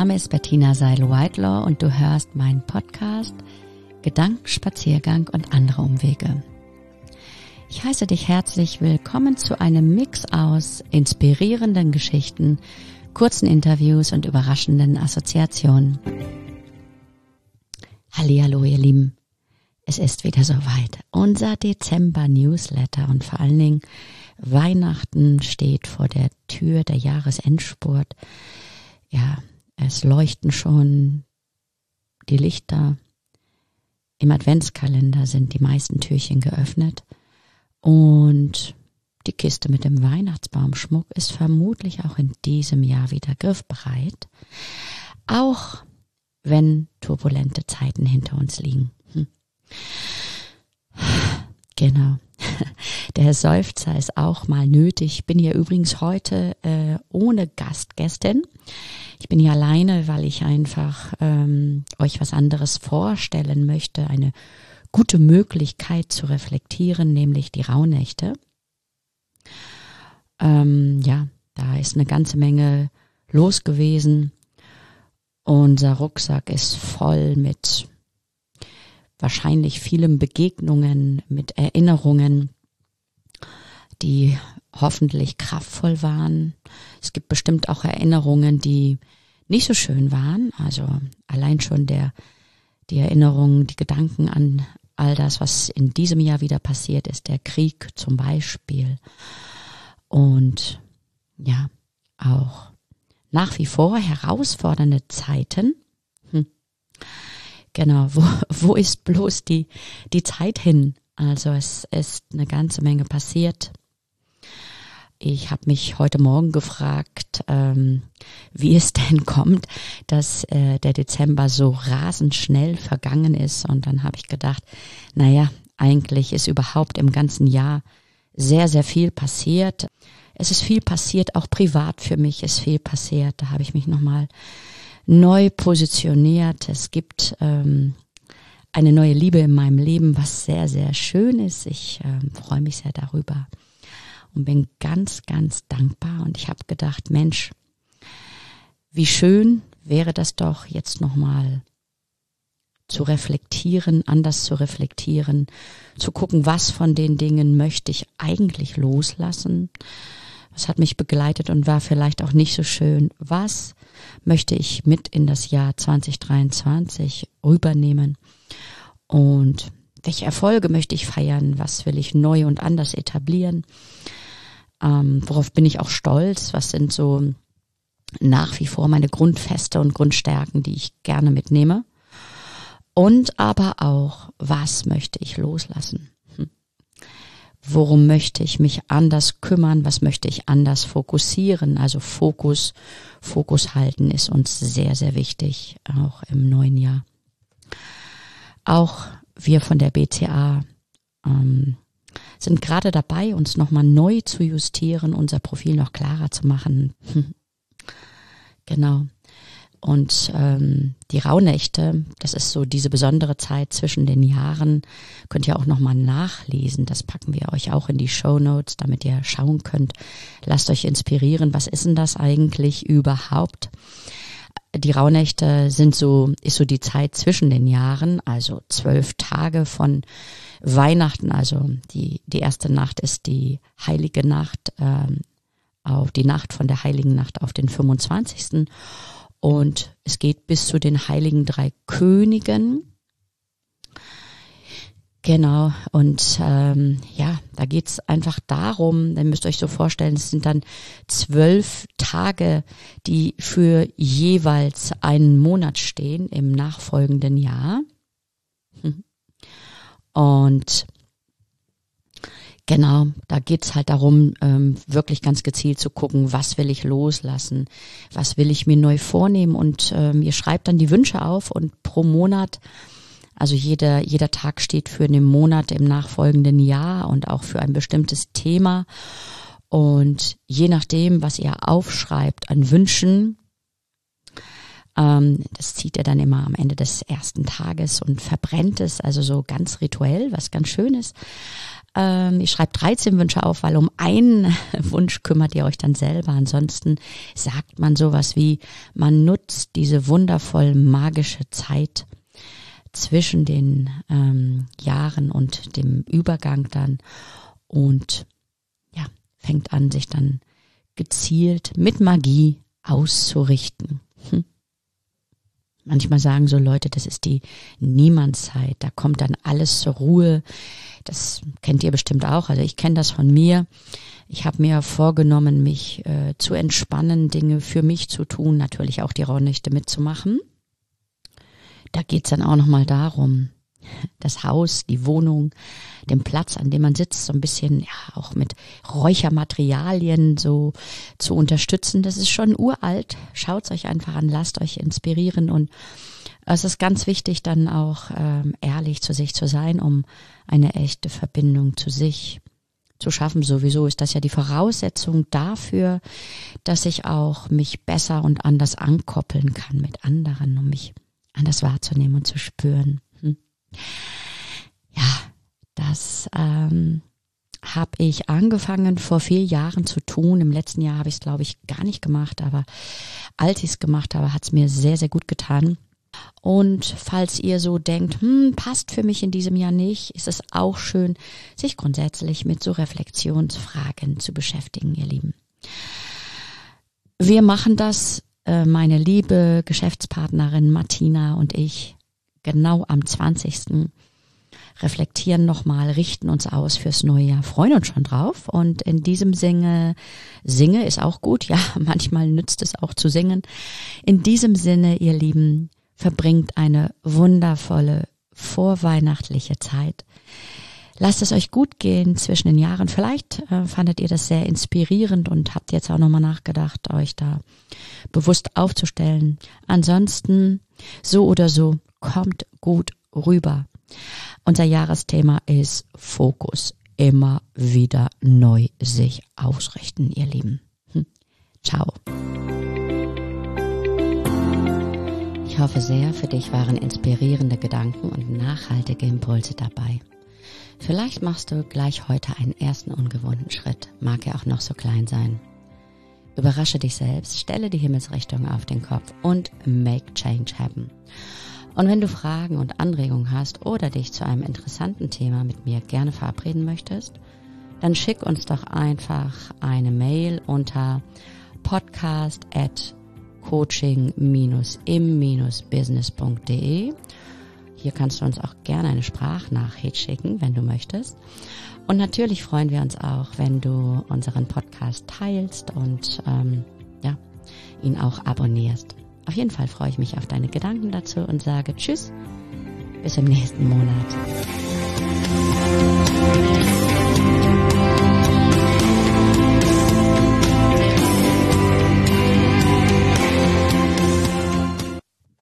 Name ist Bettina Seil-Whitelaw und du hörst meinen Podcast Gedankenspaziergang und andere Umwege. Ich heiße dich herzlich willkommen zu einem Mix aus inspirierenden Geschichten, kurzen Interviews und überraschenden Assoziationen. Hallihallo ihr Lieben, es ist wieder soweit. Unser Dezember-Newsletter und vor allen Dingen Weihnachten steht vor der Tür, der Jahresendspurt. Ja, es leuchten schon die Lichter. Im Adventskalender sind die meisten Türchen geöffnet. Und die Kiste mit dem Weihnachtsbaumschmuck ist vermutlich auch in diesem Jahr wieder griffbereit. Auch wenn turbulente Zeiten hinter uns liegen. Genau. Der Seufzer ist auch mal nötig. Ich bin hier übrigens heute ohne Gästin. Ich bin hier alleine, weil ich einfach euch was anderes vorstellen möchte. Eine gute Möglichkeit zu reflektieren, nämlich die Rauhnächte. Ja, da ist eine ganze Menge los gewesen. Unser Rucksack ist voll mit wahrscheinlich vielen Begegnungen, mit Erinnerungen, die hoffentlich kraftvoll waren. Es gibt bestimmt auch Erinnerungen, die nicht so schön waren. Also allein schon die Erinnerungen, die Gedanken an all das, was in diesem Jahr wieder passiert ist, der Krieg zum Beispiel. Und ja, auch nach wie vor herausfordernde Zeiten. Genau, wo ist bloß die Zeit hin? Also es ist eine ganze Menge passiert. Ich habe mich heute Morgen gefragt, wie es denn kommt, dass der Dezember so rasend schnell vergangen ist. Und dann habe ich gedacht, naja, eigentlich ist überhaupt im ganzen Jahr sehr, sehr viel passiert. Es ist viel passiert, auch privat für mich ist viel passiert. Da habe ich mich nochmal neu positioniert. Es gibt eine neue Liebe in meinem Leben, was sehr, sehr schön ist. Ich freue mich sehr darüber und bin ganz, ganz dankbar. Und ich habe gedacht, Mensch, wie schön wäre das doch, jetzt nochmal zu reflektieren, anders zu reflektieren, zu gucken, was von den Dingen möchte ich eigentlich loslassen. Was hat mich begleitet und war vielleicht auch nicht so schön? Was möchte ich mit in das Jahr 2023 rübernehmen? Und welche Erfolge möchte ich feiern? Was will ich neu und anders etablieren? Worauf bin ich auch stolz? Was sind so nach wie vor meine Grundfeste und Grundstärken, die ich gerne mitnehme? Und aber auch, was möchte ich loslassen? Worum möchte ich mich anders kümmern? Was möchte ich anders fokussieren? Also Fokus halten ist uns sehr, sehr wichtig, auch im neuen Jahr. Auch wir von der BCA sind gerade dabei, uns nochmal neu zu justieren, unser Profil noch klarer zu machen. Genau. Und die Rauhnächte, das ist so diese besondere Zeit zwischen den Jahren, könnt ihr auch nochmal nachlesen. Das packen wir euch auch in die Shownotes, damit ihr schauen könnt. Lasst euch inspirieren. Was ist denn das eigentlich überhaupt? Die Rauhnächte ist so die Zeit zwischen den Jahren, also 12 Tage von Weihnachten. Also die erste Nacht ist die heilige Nacht, auf die Nacht von der heiligen Nacht auf den 25. Und es geht bis zu den heiligen 3 Königen. Genau, und ja, da geht's einfach darum, ihr müsst euch so vorstellen, es sind dann 12 Tage, die für jeweils einen Monat stehen im nachfolgenden Jahr. Und genau, da geht's halt darum, wirklich ganz gezielt zu gucken, was will ich loslassen, was will ich mir neu vornehmen, und ihr schreibt dann die Wünsche auf und pro Monat, also jeder Tag steht für einen Monat im nachfolgenden Jahr und auch für ein bestimmtes Thema, und je nachdem, was ihr aufschreibt an Wünschen, das zieht ihr dann immer am Ende des ersten Tages und verbrennt es, also so ganz rituell, was ganz schön ist. ihr schreibt 13 Wünsche auf, weil um einen Wunsch kümmert ihr euch dann selber. Ansonsten sagt man sowas wie, man nutzt diese wundervoll magische Zeit zwischen den Jahren und dem Übergang dann und ja, fängt an, sich dann gezielt mit Magie auszurichten. Manchmal sagen so Leute, das ist die Niemandszeit, da kommt dann alles zur Ruhe. Das kennt ihr bestimmt auch, also ich kenne das von mir. Ich habe mir vorgenommen, mich zu entspannen, Dinge für mich zu tun, natürlich auch die Rauhnächte mitzumachen. Da geht's dann auch nochmal darum, das Haus, die Wohnung, den Platz, an dem man sitzt, so ein bisschen ja auch mit Räuchermaterialien so zu unterstützen. Das ist schon uralt. Schaut's euch einfach an, lasst euch inspirieren und es ist ganz wichtig, dann auch ehrlich zu sich zu sein, um eine echte Verbindung zu sich zu schaffen. Sowieso ist das ja die Voraussetzung dafür, dass ich auch mich besser und anders ankoppeln kann mit anderen, um mich anders wahrzunehmen und zu spüren. Ja, das habe ich angefangen vor 4 Jahren zu tun. Im letzten Jahr habe ich es, glaube ich, gar nicht gemacht, aber als ich es gemacht habe, hat es mir sehr, sehr gut getan. Und falls ihr so denkt, passt für mich in diesem Jahr nicht, ist es auch schön, sich grundsätzlich mit so Reflexionsfragen zu beschäftigen, ihr Lieben. Wir machen das, meine liebe Geschäftspartnerin Martina und ich, genau am 20. reflektieren nochmal, richten uns aus fürs neue Jahr, freuen uns schon drauf und in diesem Sinne, singe ist auch gut, ja, manchmal nützt es auch zu singen. In diesem Sinne, ihr Lieben, verbringt eine wundervolle vorweihnachtliche Zeit. Lasst es euch gut gehen zwischen den Jahren. Vielleicht fandet ihr das sehr inspirierend und habt jetzt auch nochmal nachgedacht, euch da bewusst aufzustellen. Ansonsten, so oder so, kommt gut rüber. Unser Jahresthema ist Fokus. Immer wieder neu sich ausrichten, ihr Lieben. Ciao. Ich hoffe sehr, für dich waren inspirierende Gedanken und nachhaltige Impulse dabei. Vielleicht machst du gleich heute einen ersten ungewohnten Schritt, mag er auch noch so klein sein. Überrasche dich selbst, stelle die Himmelsrichtung auf den Kopf und make change happen. Und wenn du Fragen und Anregungen hast oder dich zu einem interessanten Thema mit mir gerne verabreden möchtest, dann schick uns doch einfach eine Mail unter podcast@coaching-im-business.de. Hier kannst du uns auch gerne eine Sprachnachricht schicken, wenn du möchtest. Und natürlich freuen wir uns auch, wenn du unseren Podcast teilst und ihn auch abonnierst. Auf jeden Fall freue ich mich auf deine Gedanken dazu und sage Tschüss, bis im nächsten Monat.